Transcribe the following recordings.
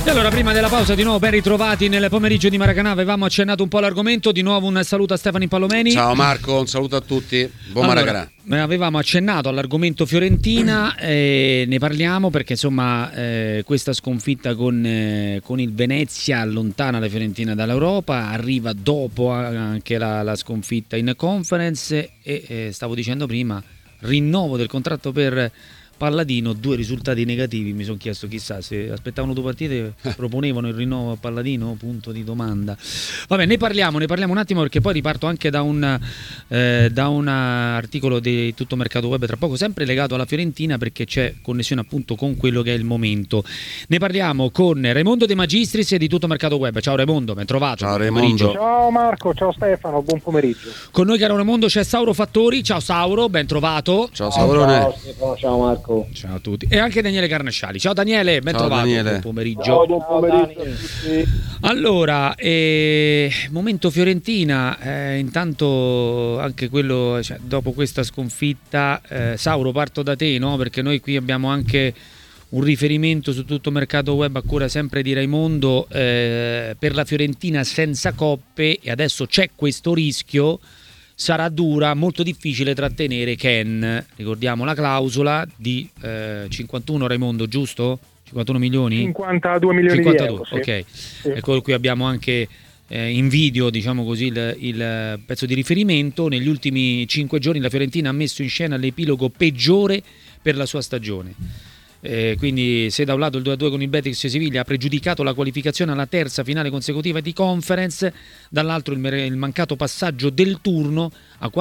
E allora, prima della pausa, di nuovo ben ritrovati nel pomeriggio di Maracanã. Avevamo accennato un po' l'argomento. Di nuovo un saluto a Stefano Palomeni. Ciao Marco, un saluto a tutti. Buon Maracanã. Avevamo accennato all'argomento Fiorentina, ne parliamo perché insomma questa sconfitta con il Venezia allontana la Fiorentina dall'Europa, arriva dopo anche la sconfitta in Conference e stavo dicendo prima, rinnovo del contratto per Palladino, 2 risultati negativi. Mi sono chiesto, chissà, se aspettavano 2 partite proponevano il rinnovo a Palladino? Punto di domanda. Vabbè, ne parliamo un attimo, perché poi riparto anche da un articolo di Tutto Mercato Web tra poco, sempre legato alla Fiorentina, perché c'è connessione appunto con quello che è il momento. Ne parliamo con Raimondo De Magistris di Tutto Mercato Web. Ciao Raimondo, ben trovato. Ciao Raimondo. Ciao Marco, ciao Stefano, buon pomeriggio. Con noi, caro Raimondo, c'è Sauro Fattori. Ciao Sauro, ben trovato. Ciao Saurone. Ciao Stefano, ciao Marco. Ciao a tutti. E anche Daniele Carnesciali. Ciao Daniele, ben trovato. Daniele. Buon pomeriggio. Ciao, buon pomeriggio a tutti. Allora, momento Fiorentina, intanto anche quello, cioè, dopo questa sconfitta, Sauro, parto da te, no? Perché noi qui abbiamo anche un riferimento su Tutto Mercato Web, a cura sempre di Raimondo, per la Fiorentina senza coppe, e adesso c'è questo rischio. Sarà dura, molto difficile trattenere Ken. Ricordiamo la clausola di 51, Raimondo, giusto? 51 milioni? 52 milioni 52, di euro, sì. ok. Sì. Ecco, qui abbiamo anche in video, diciamo così, il pezzo di riferimento. Negli ultimi 5 giorni la Fiorentina ha messo in scena l'epilogo peggiore per la sua stagione. Quindi, se da un lato il 2-2 con il Betis Siviglia ha pregiudicato la qualificazione alla terza finale consecutiva di Conference, dall'altro il mancato passaggio del turno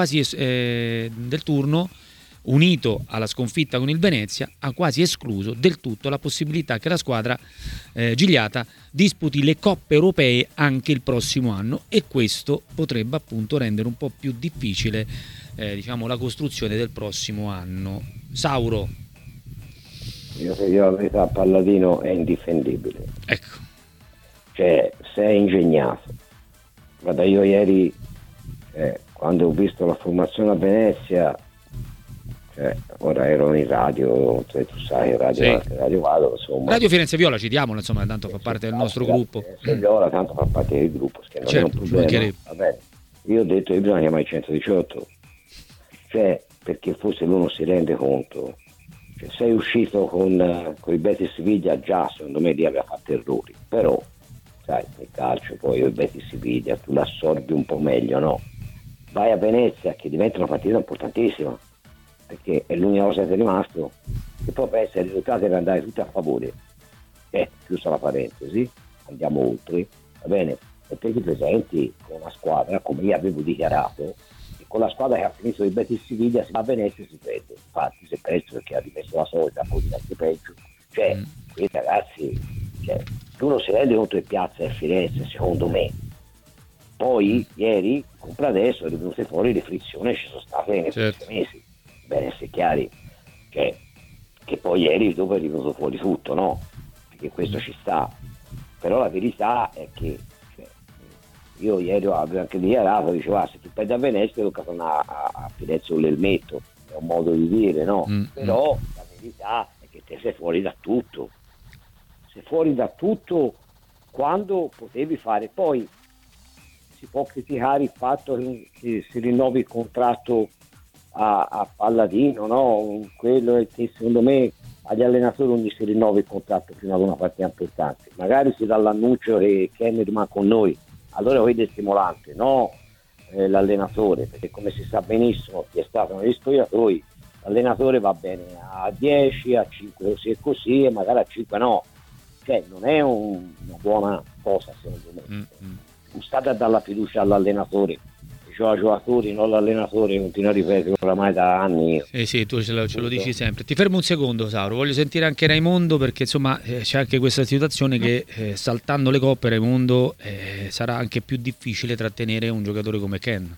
unito alla sconfitta con il Venezia, ha quasi escluso del tutto la possibilità che la squadra gigliata disputi le coppe europee anche il prossimo anno, e questo potrebbe appunto rendere un po' più difficile diciamo la costruzione del prossimo anno. Sauro. Io se io la verità, Palladino è indifendibile. Ecco. Cioè, se è ingegnato. Guarda, io ieri, quando ho visto la formazione a Venezia, ora ero in radio, tu sai, radio vado, insomma. Radio Firenze Viola, citiamola, insomma, tanto fa parte del nostro gruppo. Viola tanto fa parte del gruppo, che non è un problema. Vabbè, io ho detto che bisogna chiamare il 118. Cioè, perché forse lui non si rende conto. Sei uscito con il Betis Siviglia, già secondo me lì aveva fatto errori, però sai, nel calcio poi il Betis Siviglia tu l'assorbi un po' meglio, no? Vai a Venezia, che diventa una partita importantissima, perché è l'unica cosa che è rimasto, e poi pensa ai risultati per andare tutti a favore. Chiusa la parentesi, andiamo oltre, va bene? E te ti presenti con una squadra, come io avevo dichiarato, con la squadra che ha finito il Betis Siviglia, si va a Venezia e si prende. Infatti si è preso perché ha rimesso la solita, poi diventa peggio. Cioè, questi ragazzi, tu non si rende conto che piazza è Firenze, secondo me. Poi ieri, compra adesso, è venute fuori le frizioni, ci sono state nei questi mesi. Bene, essere chiari, che poi ieri dopo è venuto fuori tutto, no? Perché questo ci sta. Però la verità è che io ieri avevo anche dichiarato, dicevo, se tu perdi a Venezia tocca tornare a Firenze o l'Elmetto, è un modo di dire, no? Però la verità è che te sei fuori da tutto. Sei fuori da tutto quando potevi fare. Poi si può criticare il fatto che si rinnovi il contratto a Palladino, no? Quello è che secondo me agli allenatori non gli si rinnova il contratto prima di una partita importante. Magari si dà l'annuncio che Ken rimane con noi. Allora vede il stimolante, no l'allenatore, perché come si sa benissimo chi è stato negli spogliatoi, l'allenatore va bene a 10, a 5 così e così, e magari a 5 no. Cioè non è una buona cosa secondo me. Non state a dare la fiducia all'allenatore, cioè ai giocatori, non all'allenatore, continuo a ripetere oramai da anni. Sì, tu ce lo dici sempre. Ti fermo un secondo, Sauro, voglio sentire anche Raimondo, perché insomma c'è anche questa situazione che saltando le coppe, Raimondo, sarà anche più difficile trattenere un giocatore come Ken.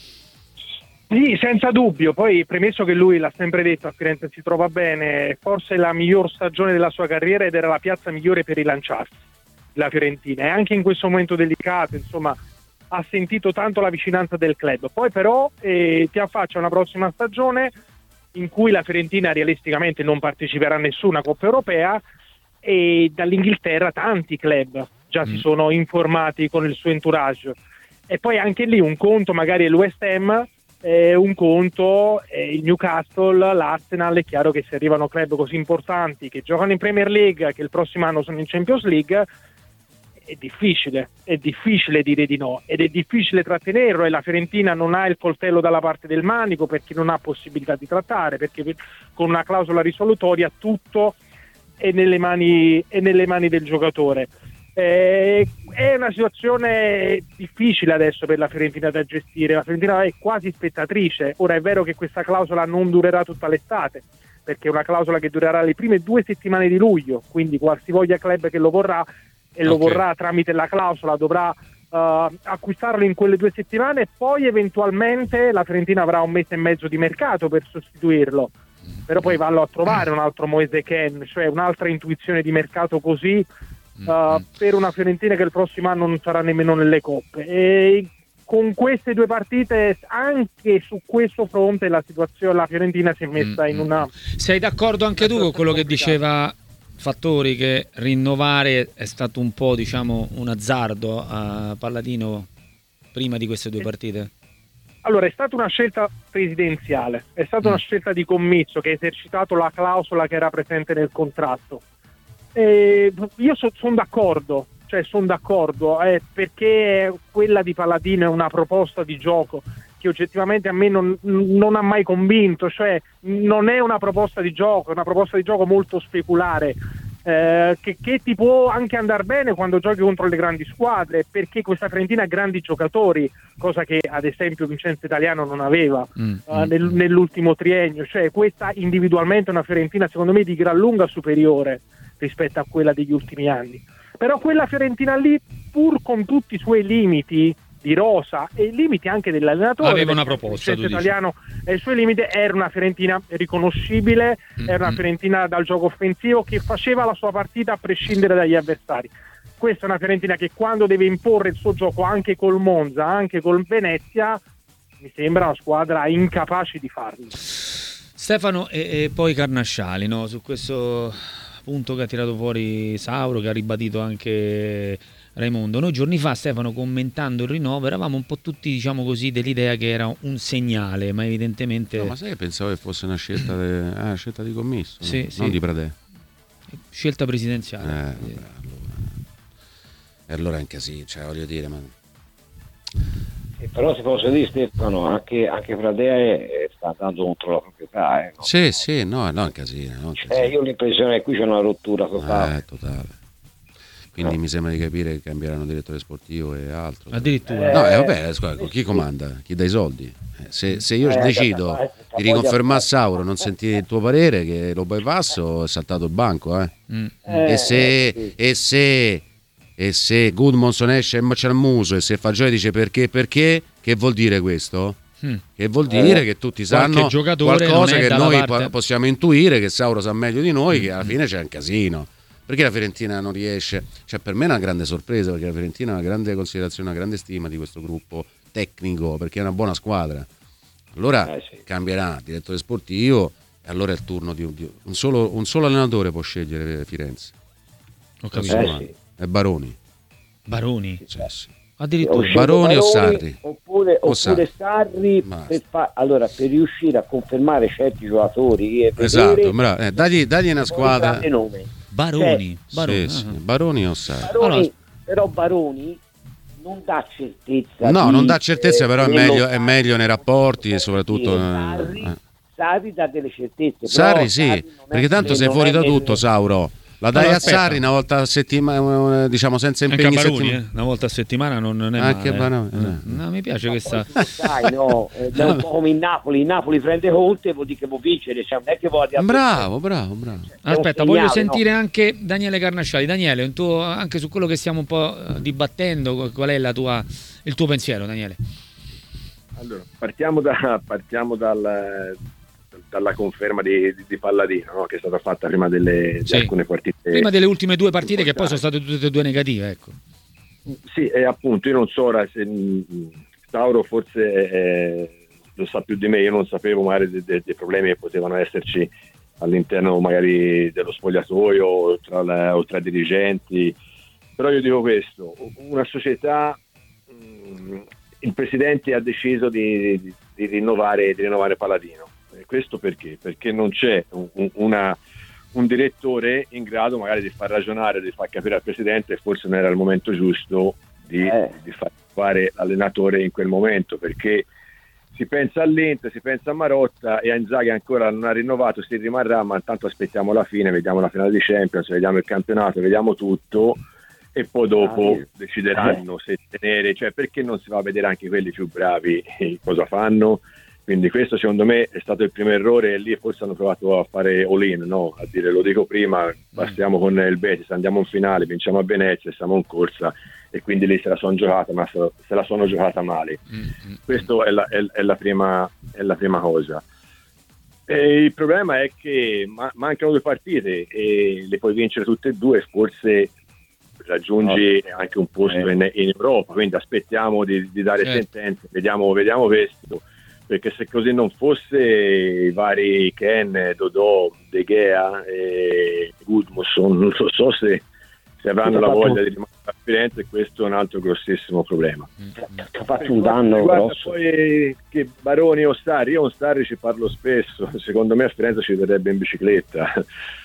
Sì, senza dubbio. Poi premesso che lui l'ha sempre detto, a Firenze si trova bene, forse la miglior stagione della sua carriera, ed era la piazza migliore per rilanciarsi, la Fiorentina, e anche in questo momento delicato, insomma, ha sentito tanto la vicinanza del club. Poi però ti affaccia una prossima stagione in cui la Fiorentina realisticamente non parteciperà a nessuna Coppa Europea, e dall'Inghilterra tanti club già si sono informati con il suo entourage, e poi anche lì un conto magari è l'West Ham, un conto è il Newcastle, l'Arsenal. È chiaro che se arrivano club così importanti che giocano in Premier League, che il prossimo anno sono in Champions League, è difficile dire di no, ed è difficile trattenerlo, e la Fiorentina non ha il coltello dalla parte del manico, perché non ha possibilità di trattare, perché con una clausola risolutoria tutto è nelle mani del giocatore. È una situazione difficile adesso per la Fiorentina da gestire. La Fiorentina è quasi spettatrice. Ora è vero che questa clausola non durerà tutta l'estate, perché è una clausola che durerà le prime 2 settimane di luglio, quindi qualsivoglia club che lo vorrà e lo vorrà tramite la clausola dovrà acquistarlo in quelle 2 settimane, e poi eventualmente la Fiorentina avrà 1 mese e mezzo di mercato per sostituirlo, però poi vanno a trovare un altro Moise Kean, cioè un'altra intuizione di mercato così per una Fiorentina che il prossimo anno non sarà nemmeno nelle coppe. E con queste 2 partite, anche su questo fronte, la Fiorentina si è messa in una... Sei d'accordo anche tu con quello che diceva Fattori, che rinnovare è stato un po', diciamo, un azzardo a Palladino prima di queste 2 partite? Allora, è stata una scelta presidenziale, è stata una scelta di commisso che ha esercitato la clausola che era presente nel contratto. Io sono d'accordo, perché quella di Palladino è una proposta di gioco che oggettivamente a me non ha mai convinto, cioè non è una proposta di gioco, è una proposta di gioco molto speculare, che ti può anche andare bene quando giochi contro le grandi squadre, perché questa Fiorentina ha grandi giocatori, cosa che ad esempio Vincenzo Italiano non aveva nell'ultimo triennio. Cioè questa individualmente è una Fiorentina secondo me di gran lunga superiore rispetto a quella degli ultimi anni, però quella Fiorentina lì, pur con tutti i suoi limiti di rosa e i limiti anche dell'allenatore, aveva una proposta, Italiano e i suoi limiti, era una Fiorentina riconoscibile, era una Fiorentina dal gioco offensivo che faceva la sua partita a prescindere dagli avversari. Questa è una Fiorentina che quando deve imporre il suo gioco anche col Monza, anche col Venezia, mi sembra una squadra incapace di farlo. Stefano, e poi Carnasciali, no? Su questo punto che ha tirato fuori Sauro, che ha ribadito anche Raimondo. Noi giorni fa, Stefano, commentando il rinnovo, eravamo un po' tutti, diciamo così, dell'idea che era un segnale, ma evidentemente... No, ma sai che pensavo che fosse una scelta, scelta di commisso, sì, non di Pradè. Scelta presidenziale. E allora è un casino, cioè voglio dire, ma... Però se posso dire, Stefano, anche Pradè sta andando contro la proprietà. No? Sì, no, è un casino. Io ho l'impressione che qui c'è una rottura totale. Totale. Quindi mi sembra di capire che cambieranno direttore sportivo e altro. Addirittura. No, vabbè, scusa, chi comanda? Chi dà i soldi? Se io decido di riconfermare Sauro, non sentire il tuo parere, che lo bypasso, è saltato il banco, E se Gudmundsson esce e c'è il muso, e se Fagioli dice perché, che vuol dire questo? Che vuol dire che tutti sanno qualcosa che noi possiamo intuire, che Sauro sa meglio di noi, che alla fine c'è un casino. Perché la Fiorentina non riesce? Cioè, per me è una grande sorpresa, perché la Fiorentina ha una grande considerazione, una grande stima di questo gruppo tecnico, perché è una buona squadra. Allora cambierà direttore sportivo, e allora è il turno di un solo allenatore può scegliere Firenze. Ho capito. È Baroni. Baroni? Sì. Addirittura Baroni o Sarri? Oppure Sarri per riuscire a confermare certi giocatori e esatto, bravo. Dagli una squadra. Baroni. Sì. Baroni o Sarri? Però Baroni non dà certezza. No, non dà certezza, però è meglio nei rapporti e soprattutto. Sarri dà delle certezze. Sarri sì, perché tanto sei fuori da tutto, Sauro. La dai a Sarri una volta a settimana, diciamo senza impegni. Anche a Baroni, una volta a settimana non è anche male. No, mi piace questa. Sai, no, è un po' come in Napoli prende Conte, vuol dire che può vincere, cioè, non è che voglia. Bravo. Aspetta, voglio sentire anche Daniele Carnasciali. Daniele, anche su quello che stiamo un po' dibattendo, qual è il tuo pensiero, Daniele? Allora, partiamo dalla conferma di Palladino, no? Che è stata fatta prima di alcune partite, prima delle ultime 2 partite che poi sono state tutte e 2 negative, ecco. Sì, e appunto io non so ora se Tauro forse lo sa più di me, io non sapevo magari dei problemi che potevano esserci all'interno magari dello spogliatoio o tra dirigenti. Però io dico questo, una società, il presidente ha deciso di rinnovare Palladino. Questo perché? Perché non c'è un direttore in grado magari di far ragionare, di far capire al presidente che forse non era il momento giusto di far fare l'allenatore in quel momento, perché si pensa all'Inter, si pensa a Marotta e a Inzaghi ancora non ha rinnovato, si rimarrà, ma intanto aspettiamo la fine, vediamo la finale di Champions, vediamo il campionato, vediamo tutto e poi dopo decideranno se tenere, cioè perché non si va a vedere anche quelli più bravi cosa fanno. Quindi questo secondo me è stato il primo errore, e lì forse hanno provato a fare all-in, no? A dire, lo dico prima, passiamo con il Betis, andiamo in finale, vinciamo a Venezia, siamo in corsa, e quindi lì se la sono giocata, ma se la sono giocata male. Questo è la prima cosa. E il problema è che mancano 2 partite e le puoi vincere tutte e 2, forse raggiungi anche un posto in Europa, quindi aspettiamo di dare sentenze, vediamo questo. Perché se così non fosse, i vari Ken, Dodò, De Gea e Gudmundsson non so se avranno la voglia di rimanere a Firenze, e questo è un altro grossissimo problema. Ha fatto un danno grosso. Poi che Baroni o Sarri, io con Sarri ci parlo spesso, secondo me a Firenze ci verrebbe in bicicletta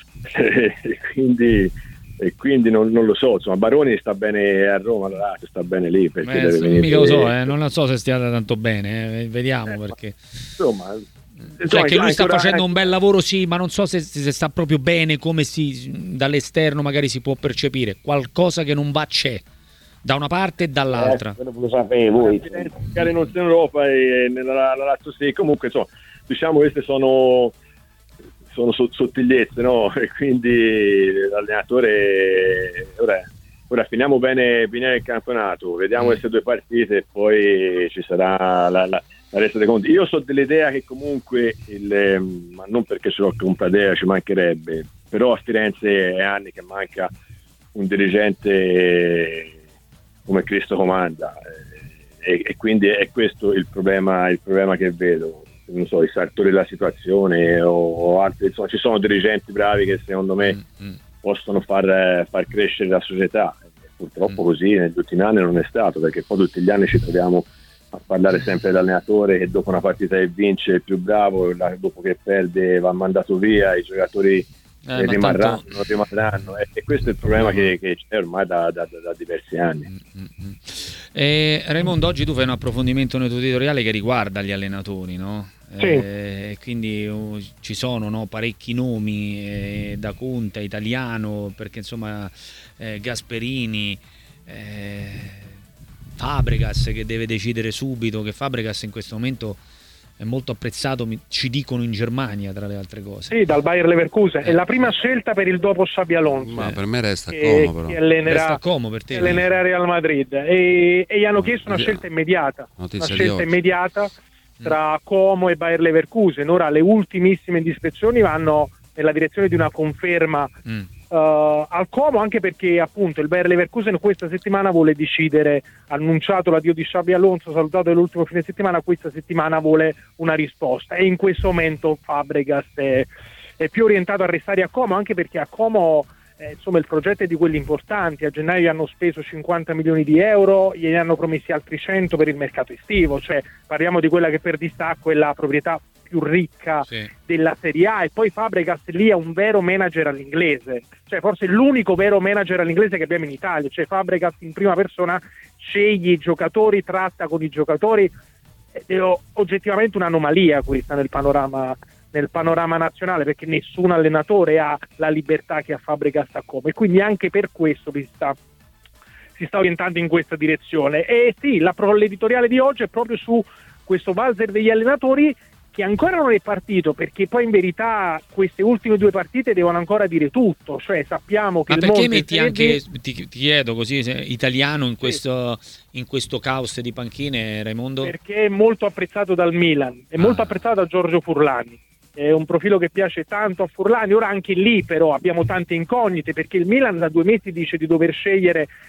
e quindi non lo so, insomma Baroni sta bene a Roma, la sta bene lì, perché deve venire... mica lo so, non so se stia tanto bene, vediamo, perché insomma cioè che lui sta facendo un bel lavoro, sì, ma non so se sta proprio bene, come dall'esterno magari si può percepire qualcosa che non va, c'è da una parte e dall'altra. Lo sapevo voi. Magari non c'è in Europa e nella Lazio sì, comunque insomma, diciamo queste sono sottigliezze, no? E quindi l'allenatore ora finiamo bene il campionato, vediamo queste 2 partite e poi ci sarà la resta dei conti. Io so dell'idea che comunque ma non perché ce l'ho con Pradera, ci mancherebbe, però a Firenze è anni che manca un dirigente come Cristo comanda, e quindi è questo il problema che vedo. Non so, i sartori della situazione o altri, insomma ci sono dirigenti bravi che secondo me possono far crescere la società. Purtroppo così negli ultimi anni non è stato, perché poi tutti gli anni ci troviamo a parlare sempre dell'allenatore che dopo una partita che vince è il più bravo, dopo che perde va mandato via, i giocatori rimarranno, non rimarranno, e questo è il problema che c'è ormai da diversi anni. Raimondo, oggi tu fai un approfondimento nel tuo editoriale che riguarda gli allenatori, no? Sì. Quindi ci sono parecchi nomi, da Conte, Italiano, perché insomma Gasperini, Fabregas che deve decidere subito, che Fabregas in questo momento è molto apprezzato, ci dicono in Germania tra le altre cose. Sì, dal Bayer Leverkusen, è la prima scelta per il dopo Xabi Alonso. Ma per me resta Como, però. Resta Como per te. Allenerà Real Madrid e gli hanno chiesto una scelta immediata. Immediata tra Como e Bayer Leverkusen. Ora le ultimissime indiscrezioni vanno nella direzione di una conferma al Como, anche perché appunto il Bayer Leverkusen questa settimana vuole decidere, annunciato l'addio di Xabi Alonso, salutato l'ultimo fine settimana, questa settimana vuole una risposta, e in questo momento Fabregas è più orientato a restare a Como, anche perché a Como insomma il progetto è di quelli importanti. A gennaio gli hanno speso 50 milioni di euro, gliene hanno promessi altri 100 per il mercato estivo, cioè parliamo di quella che per distacco è la proprietà più ricca della Serie A, e poi Fabregas lì è un vero manager all'inglese, cioè forse l'unico vero manager all'inglese che abbiamo in Italia, cioè Fabregas in prima persona sceglie i giocatori, tratta con i giocatori, è oggettivamente un'anomalia questa nel panorama nazionale, perché nessun allenatore ha la libertà che ha Fabregas a Como, e quindi anche per questo si sta orientando in questa direzione. E sì, l'editoriale di oggi è proprio su questo valzer degli allenatori, che ancora non è partito, perché poi in verità queste ultime 2 partite devono ancora dire tutto, cioè sappiamo che... Ma perché metti anche, ti chiedo così, Italiano in questo caos di panchine, Raimondo? Perché è molto apprezzato dal Milan, è molto apprezzato da Giorgio Furlani, è un profilo che piace tanto a Furlani. Ora anche lì però abbiamo tante incognite, perché il Milan da 2 mesi dice di dover scegliere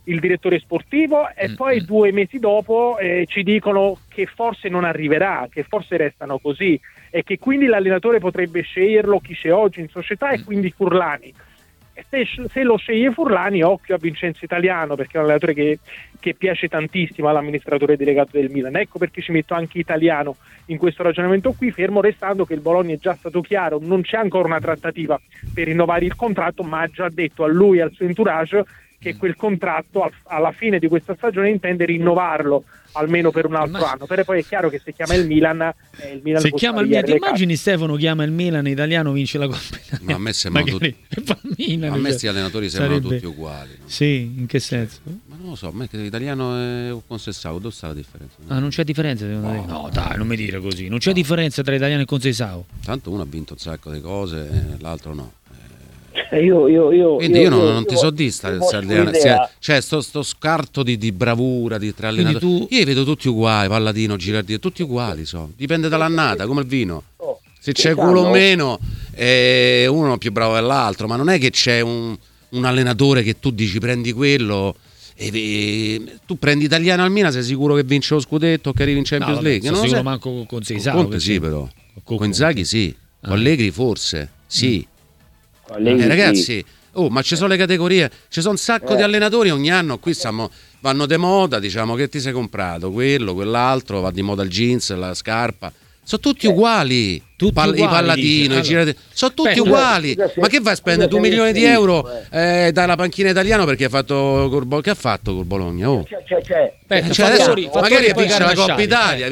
il direttore sportivo e poi 2 mesi dopo ci dicono che forse non arriverà, che forse restano così e che quindi l'allenatore potrebbe sceglierlo chi c'è oggi in società e quindi Furlani. Se lo sceglie Furlani, occhio a Vincenzo Italiano, perché è un allenatore che piace tantissimo all'amministratore delegato del Milan. Ecco perché ci metto anche Italiano in questo ragionamento qui, fermo restando che il Bologna è già stato chiaro, non c'è ancora una trattativa per rinnovare il contratto, ma ha già detto a lui e al suo entourage che quel contratto alla fine di questa stagione intende rinnovarlo almeno per un altro anno. Però poi è chiaro che se chiama il Milan se chiama il Milan, ti immagini Stefano chiama il Milan Italiano, vince la Coppa Italia? Ma a me sembrano a me questi allenatori sembrano tutti uguali, no? Sì, in che senso? Ma non lo so, a me che l'italiano è Conceição, dove sta la differenza? Non c'è differenza secondo te? No dai, non mi dire così, non c'è differenza tra italiano e Conceição. Tanto uno ha vinto un sacco di cose, l'altro no. Quindi io non ti so di cioè sto scarto di bravura tra allenatori. Io li vedo tutti uguali, Palladino, Girardino, tutti uguali dipende dall'annata, come il vino. Se c'è culo o meno, uno è più bravo dell'altro, ma non è che c'è un allenatore che tu dici prendi quello e tu prendi Italiano al Milan, sei sicuro che vince lo scudetto o che arrivi in Champions League? Non sicuro manco con Conceição. Conte sì, però con Inzaghi sì, con Allegri forse sì. Ragazzi, ma ci sono le categorie, ci sono un sacco di allenatori ogni anno, qui vanno de moda, diciamo che ti sei comprato quello, quell'altro, va di moda il jeans, la scarpa, sono tutti uguali, i Palladino, i Girardino, sono tutti uguali, ma che vai a spendere 2 milioni di euro dalla panchina italiana perché ha fatto che ha fatto col Bologna? Adesso magari vince la Coppa Italia,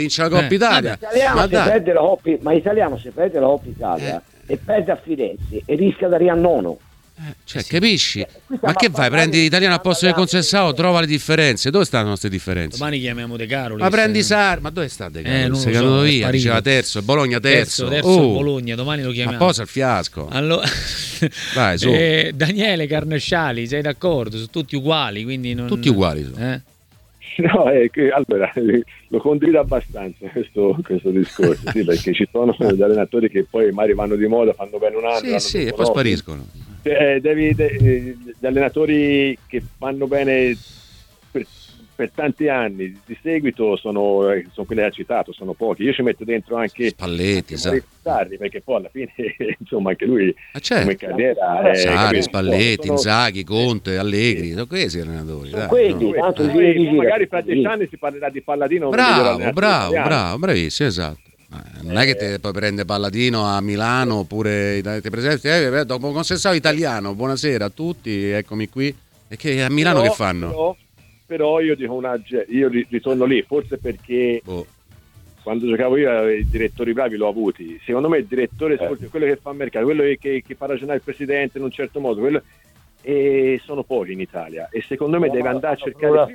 ma Italiano se perde la Coppa Italia e perde a Firenze e rischia di arrivare a nono. Capisci? Ma che vai? Prendi l'italiano al posto del Conceição, trova le differenze. Dove stanno queste differenze? Domani chiamiamo De Carolis. Ma prendi Sar, ma dove sta De Carolis? Si è caduto via, diceva terzo, Bologna terzo. Bologna, domani lo chiamiamo. Ma posa il fiasco. Allora vai, su. Daniele Carnesciali, sei d'accordo? Sono tutti uguali, quindi tutti uguali sono. No, allora lo condivido abbastanza questo discorso, sì, perché ci sono degli allenatori che poi magari vanno di moda, fanno bene un anno, e poi spariscono. Gli allenatori che fanno bene per tanti anni di seguito sono quelli che hai citato, sono pochi. Io ci metto dentro anche Spalletti, Sarri, perché poi alla fine insomma anche lui come carriera Sarri, Spalletti, Inzaghi, Conte, Allegri, sono questi allenatori. Magari fra 10 anni si parlerà di Palladino. Bravo, bravissimo, esatto. Non è che te poi prende Palladino a Milano oppure ti presenti dopo Conceição Italiano, buonasera a tutti, eccomi qui. E che a Milano che fanno? Però io dico io ritorno lì, forse perché quando giocavo io i direttori bravi l'ho avuti. Secondo me il direttore sportivo, quello che fa mercato, quello che fa ragionare il presidente in un certo modo, e sono pochi in Italia e secondo me deve andare a cercare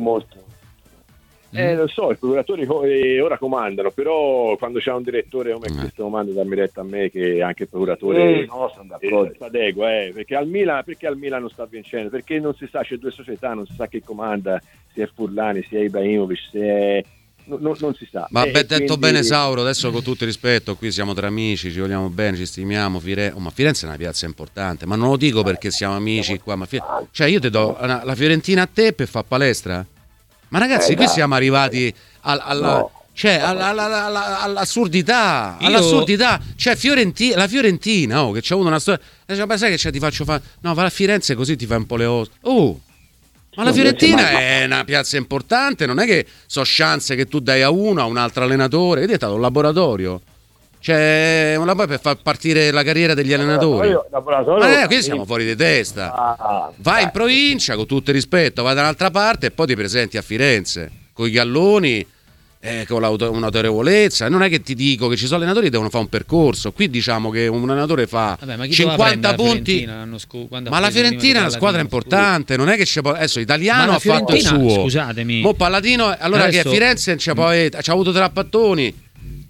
lo so, i procuratori ora comandano, però quando c'è un direttore come questo comanda, dammi retta a me che anche il procuratore si adegua, perché al Milan non sta vincendo, perché non si sa, c'è 2 società, non si sa chi comanda, se è Furlani, se è Ibrahimovic, se è non si sa. Ma detto bene Sauro, adesso con tutto il rispetto, qui siamo tra amici, ci vogliamo bene, ci stimiamo, ma Firenze è una piazza importante, ma non lo dico perché siamo amici qua, ma cioè io ti do la Fiorentina a te per fare palestra? Ma ragazzi, qui siamo arrivati all'assurdità, cioè la Fiorentina, che c'è avuto una storia, sai che ti faccio fare, no, va a Firenze così ti fai un po' le ossa. Ma la Fiorentina è una piazza importante, non è che so chance che tu dai a un altro allenatore, è diventato un laboratorio. C'è un lavoro per far partire la carriera degli allenatori. Qui siamo fuori di testa. Vai in provincia con tutto il rispetto, vai da un'altra parte e poi ti presenti a Firenze con i galloni, con un'autorevolezza. Non è che ti dico che ci sono allenatori che devono fare un percorso. Qui diciamo che un allenatore fa 50 punti. Ma la Fiorentina è una squadra importante, non è che c'è adesso Italiano ha fatto il suo. Scusatemi. Mo Palladino, allora adesso, che a Firenze c'ha avuto trapattoni.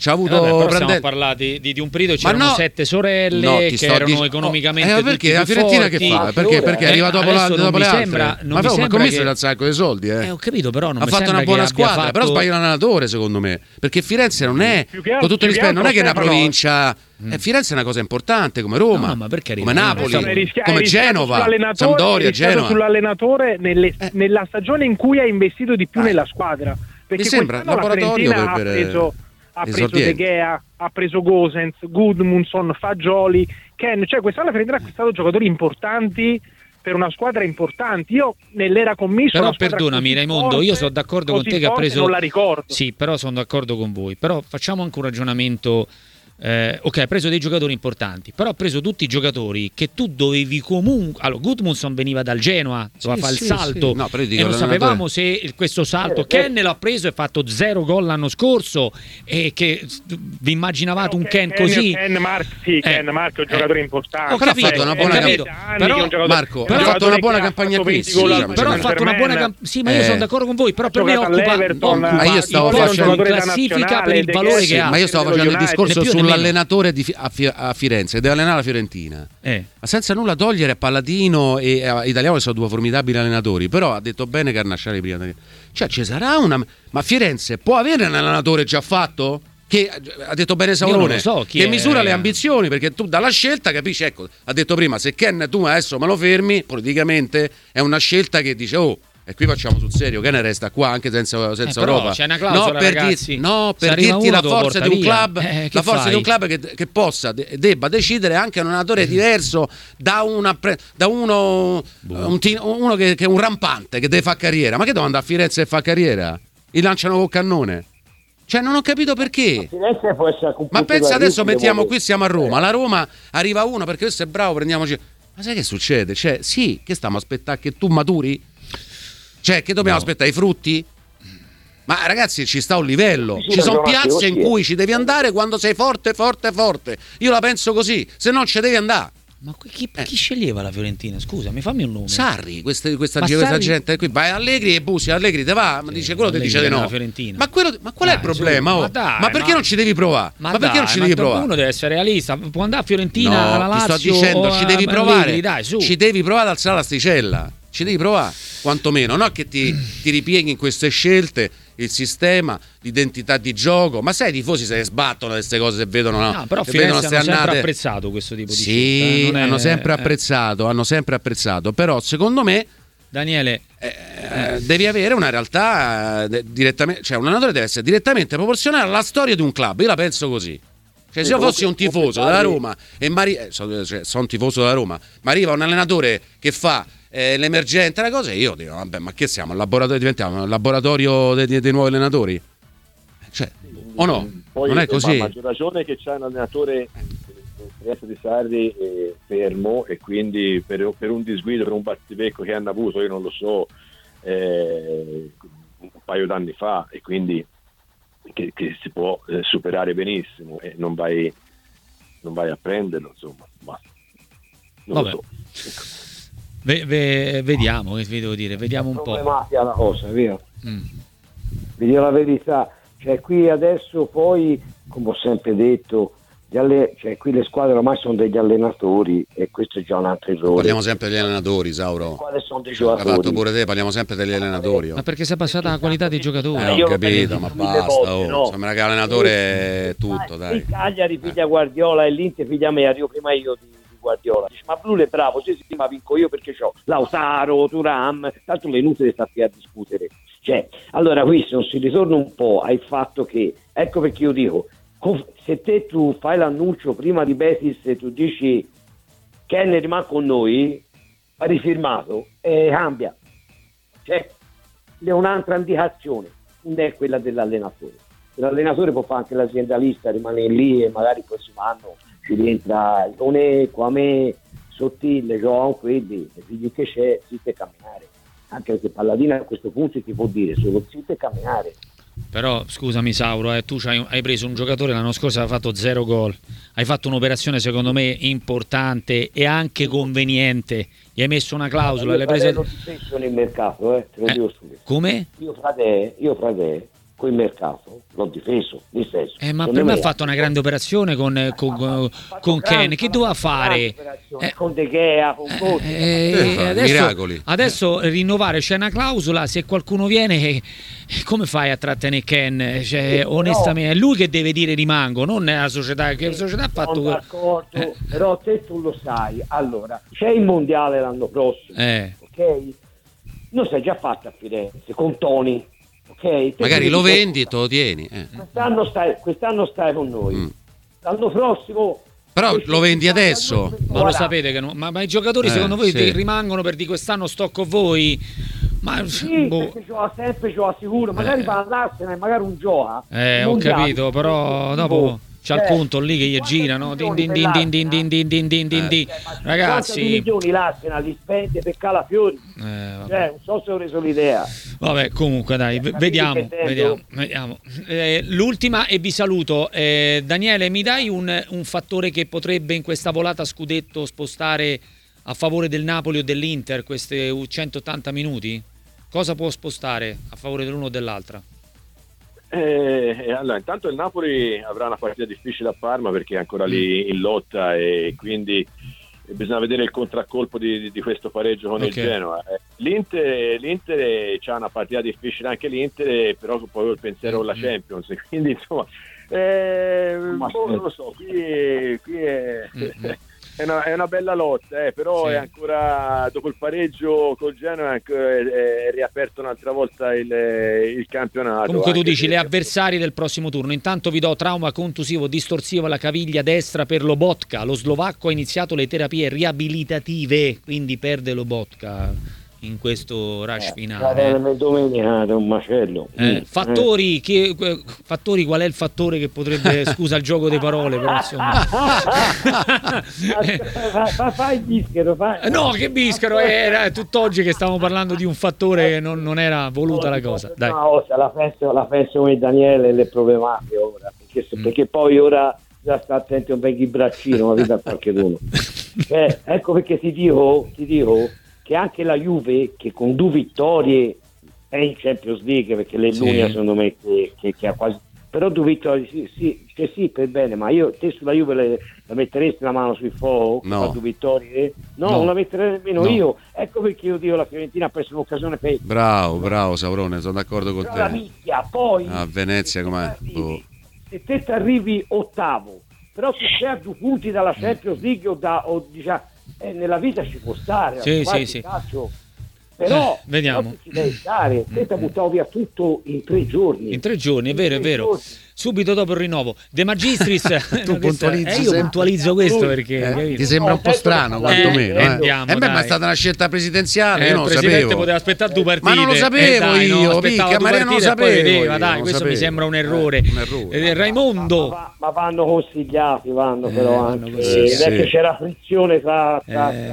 c'ha avuto però stiamo parlando di un periodo, c'erano 7 sorelle che erano economicamente perché la Fiorentina forti. che fa? Perché arriva dopo le altre? Ma commesso un sacco di soldi, ho capito, però non ha fatto una buona squadra, però sbaglia l'allenatore secondo me, perché Firenze non è, con tutto il rispetto, non è che è una provincia. Firenze è una cosa importante come Roma, come Napoli, come Genova, Sampdoria, Genova. Sull'allenatore nella stagione in cui ha investito di più nella squadra. Perché mi sembra laboratorio ha preso De Gea, ha preso Gosens, Gudmundsson, Fagioli, Ken, cioè quest'anno la Fiorentina ha acquistato giocatori importanti per una squadra importante. Io nell'era Commisso, però perdonami Raimondo, io sono d'accordo con te che ha preso, non la ricordo. Sì, però sono d'accordo con voi, però facciamo anche un ragionamento. Ok, ha preso dei giocatori importanti, però ha preso tutti i giocatori che tu dovevi comunque. Allora, Gudmundsson veniva dal Genoa, doveva fare il salto, No, e non sapevamo se questo salto. Ken l'ha preso e ha fatto 0 gol l'anno scorso, e che vi immaginavate un Ken così? Ken Mark è un giocatore importante. Ho capito, ha fatto una buona Marco, ha fatto una buona campagna qui. Però ha fatto una buona campagna. Sì, ma io sono d'accordo con voi, però per me occupa io stavo facendo in classifica per il valore che ha. Ma io stavo facendo il discorso sull'allenatore a Firenze che deve allenare la Fiorentina, ma senza nulla togliere a Palladino e a Italiano, che sono due formidabili allenatori, però ha detto bene Carnasciari prima, cioè ci sarà ma Firenze può avere un allenatore già fatto? Che ha detto bene Saurone, che misura le ambizioni, perché tu dalla scelta capisci, ecco, ha detto prima, se Ken tu adesso me lo fermi politicamente è una scelta che dice e qui facciamo sul serio, che ne resta qua anche senza Europa. C'è una clausola, per dirti la forza di un club, la forza di un club che possa debba decidere anche un allenatore diverso da uno che è un rampante che deve fare carriera. Ma che devo andare a Firenze e fare carriera? Li lanciano col cannone. Cioè non ho capito perché. Ma pensa adesso mettiamo qui, siamo a Roma, la Roma arriva uno perché questo è bravo, prendiamoci. Ma sai che succede? Cioè sì, che stiamo a aspettare che tu maturi? Cioè, che dobbiamo aspettare i frutti? Ma ragazzi, ci sta un livello. Ci sono piazze in cui ci devi andare quando sei forte. Io la penso così, se no ci devi andare. Ma chi sceglieva la Fiorentina? Scusa, mi fammi un nome. Sarri, questa gente qui. Vai Allegri e Busi, Allegri te va, ma dice quello ti dice di no. Ma qual è il problema? Ma perché non ci devi provare? Ma perché non ci devi provare? Uno deve essere realista, può andare a Fiorentina, alla Lazio. Ti sto dicendo, ci devi provare. Ci devi provare ad alzare l'asticella. Ci devi provare, quantomeno, no che ti ripieghi in queste scelte, il sistema, l'identità di gioco. Ma sai, i tifosi se ne sbattono queste cose se vedono, no? Però Firenze hanno sempre apprezzato questo tipo di scelta. Sì, hanno sempre apprezzato, però secondo me, Daniele, devi avere una realtà direttamente, cioè un allenatore deve essere direttamente proporzionale alla storia di un club. Io la penso così. Cioè, se io fossi un tifoso della Roma sono un tifoso della Roma, ma arriva un allenatore che fa l'emergente, una cosa, io dico vabbè, ma che siamo? Diventiamo un laboratorio dei nuovi allenatori? Cioè, o no? Poi, non è così. Ma maggior ragione che c'è un allenatore di Sarri fermo, e quindi per un disguido, per un battibecco che hanno avuto, io non lo so, un paio d'anni fa, e quindi che si può superare benissimo, e non vai a prenderlo, insomma, ma non lo so. Vediamo, che vi devo dire, vediamo un po'. Problematica la cosa, vero? Vi dico la verità, cioè qui adesso poi, come ho sempre detto, cioè qui le squadre ormai sono degli allenatori, e questo è già un altro errore. Parliamo sempre degli allenatori, Sauro. Quali sono dei giocatori? L'ha fatto pure te, parliamo sempre degli allenatori. Ma perché si è passata la qualità dei giocatori? Ho capito, ma basta. Sembra che l'allenatore è tutto, dai. Il Cagliari piglia Guardiola e l'Inter piglia me, arrivo prima io di Guardiola. Dice, ma Blue è bravo, sì, ma vinco io perché c'ho Lautaro, Thuram, tanto le inutili sta qui a discutere. Cioè, allora qui se non si ritorna un po' al fatto che, ecco perché io dico, se tu fai l'annuncio prima di Betis e tu dici Ken rimane con noi, ha rifirmato e cambia. Cioè, è un'altra indicazione, non è quella dell'allenatore. L'allenatore può fare anche l'aziendalista, rimane lì e magari il prossimo anno ci rientra Ione, Quame, Sottile, Joao, quelli, e figli che c'è, zitto e camminare. Anche perché Palladino a questo punto ti può dire solo zitto e camminare. Però scusami Sauro, tu hai preso un giocatore l'anno scorso, ha fatto 0 gol, hai fatto un'operazione secondo me importante e anche conveniente, gli hai messo una clausola, l'hai presa lo stesso nel mercato, te lo dico subito. Come? Io fra te col mercato l'ho difeso, nel senso, ma per me ha fatto una grande operazione con Ken, che doveva fare con De Gea, con adesso rinnovare, c'è una clausola, se qualcuno viene, come fai a trattenere Ken? Cioè, onestamente è lui che deve dire rimango, non è la società, che la società ha fatto d'accordo, però te tu lo sai. Allora, c'è il mondiale l'anno prossimo, ok? Non si è già fatto a Firenze con Toni. Okay, magari lo vendi e te lo tieni. Quest'anno stai con noi. L'anno prossimo però lo vendi adesso. Ma lo sapete che ma i giocatori secondo voi rimangono per di quest'anno sto con voi? Ma perché gioca sempre, gioca sicuro, magari va all'Arsenal, magari un gioca. Ho capito, però dopo c'ha il conto lì che gli gira, no? Ragazzi, milioni l'Arsenal li spende per Calafiori. Non so se ho reso l'idea. Vabbè, comunque dai, vediamo. L'ultima e vi saluto. Daniele, mi dai un fattore che potrebbe in questa volata scudetto spostare a favore del Napoli o dell'Inter queste 180 minuti? Cosa può spostare a favore dell'uno o dell'altra? Allora, intanto il Napoli avrà una partita difficile a Parma perché è ancora lì in lotta e quindi bisogna vedere il contraccolpo di questo pareggio con il Genoa. L'Inter c'ha una partita difficile anche l'Inter, però poi il pensiero con la Champions, quindi insomma non lo so, qui è una bella lotta, però è ancora, dopo il pareggio col Genoa è riaperto un'altra volta il campionato. Comunque tu dici le avversari del prossimo turno. Intanto vi do trauma contusivo distorsivo alla caviglia destra per Lobotka. Lo slovacco ha iniziato le terapie riabilitative, quindi perde Lobotka in questo rush finale. Domenica è un macello. Fattori, qual è il fattore che potrebbe, scusa il gioco di parole, però insomma. Fai il bischero, fai. No, che bischero, era tutt'oggi che stavamo parlando di un fattore che non era voluta la cosa. Dai. No, la penso come Daniele le problematiche ora, perché poi ora già sta attento un vecchio braccino, ma vedi a qualche uno. Ecco perché ti dico che anche la Juve, che con 2 vittorie è in Champions League, perché le l'unica secondo me che ha quasi, però 2 vittorie sì per bene, ma te sulla Juve la metteresti la mano sul fuoco? No. 2 vittorie? No, non la metterei nemmeno io. Ecco perché io dico la Fiorentina ha preso un'occasione per bravo Saurone, sono d'accordo con te. La micchia, poi a Venezia com'è? Se te ti arrivi ottavo, però se sei a 2 punti dalla Champions League o diciamo nella vita ci può stare, sì. Calcio. Però vediamo. Ci devi stare, te ti buttato via tutto in 3 giorni. In 3 giorni, è vero. Subito dopo il rinnovo. De Magistris, tu puntualizzi, io puntualizzo questo perché ti sembra un po' strano, quantomeno. Andiamo, ma è stata una scelta presidenziale, io non lo sapevo. Il presidente poteva aspettare 2 partite. Ma non lo sapevo io, Picca, ma non lo sapevo. Dai, questo mi sembra un errore. Raimondo. Ma vanno consigliati, però anche. Perché c'era frizione tra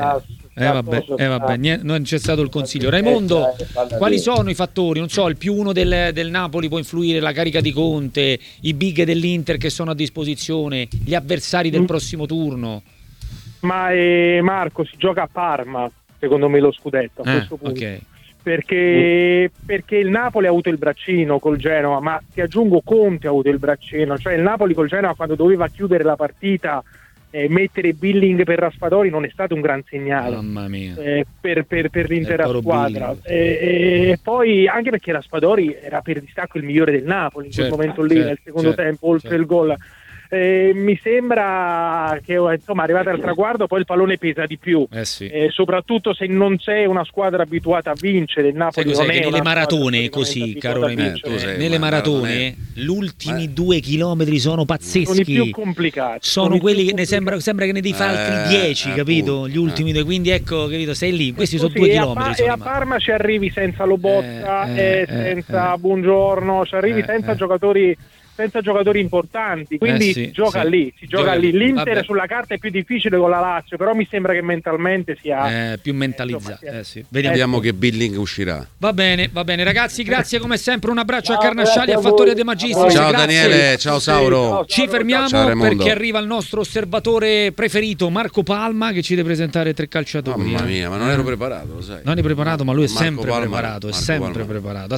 vabbè, non c'è stato il consiglio. Raimondo, quali sono i fattori? Non so, il +1 del Napoli può influire, la carica di Conte, i big dell'Inter che sono a disposizione, gli avversari del prossimo turno. Ma Marco, si gioca a Parma, secondo me, lo scudetto a questo punto. Perché il Napoli ha avuto il braccino col Genoa, ma ti aggiungo Conte ha avuto il braccino, cioè il Napoli col Genoa quando doveva chiudere la partita mettere Billing per Raspadori non è stato un gran segnale. Mamma mia. Per l'intera squadra e poi anche perché Raspadori era per distacco il migliore del Napoli in quel momento lì nel secondo tempo oltre il gol. Mi sembra che insomma arrivata al traguardo poi il pallone pesa di più, soprattutto se non sei una squadra abituata a vincere. Il Napoli non è nelle maratone così, caro nelle maratone gli ultimi 2 chilometri sono pazzeschi, sono i più complicati, sono quelli che ne sembra che ne devi fare altri 10, capito? Gli ultimi 2, quindi ecco, capito, sei lì, questi sono 2 chilometri e a Parma ci arrivi senza Lobotka senza Buongiorno, ci arrivi senza giocatori importanti, quindi si gioca lì. L'Inter sulla carta è più difficile con la Lazio, però mi sembra che mentalmente sia più mentalizzato. Vediamo che Billing uscirà. Va bene ragazzi, grazie come sempre, un abbraccio a Carnasciali e a Fattoria De Magistris. Ciao Daniele, ciao Sauro. Ci fermiamo perché arriva il nostro osservatore preferito Marco Palma che ci deve presentare 3 calciatori. Mamma mia, ma non ero preparato, lo sai. Non è preparato, ma lui è Marco sempre Palma, preparato, è sempre preparato.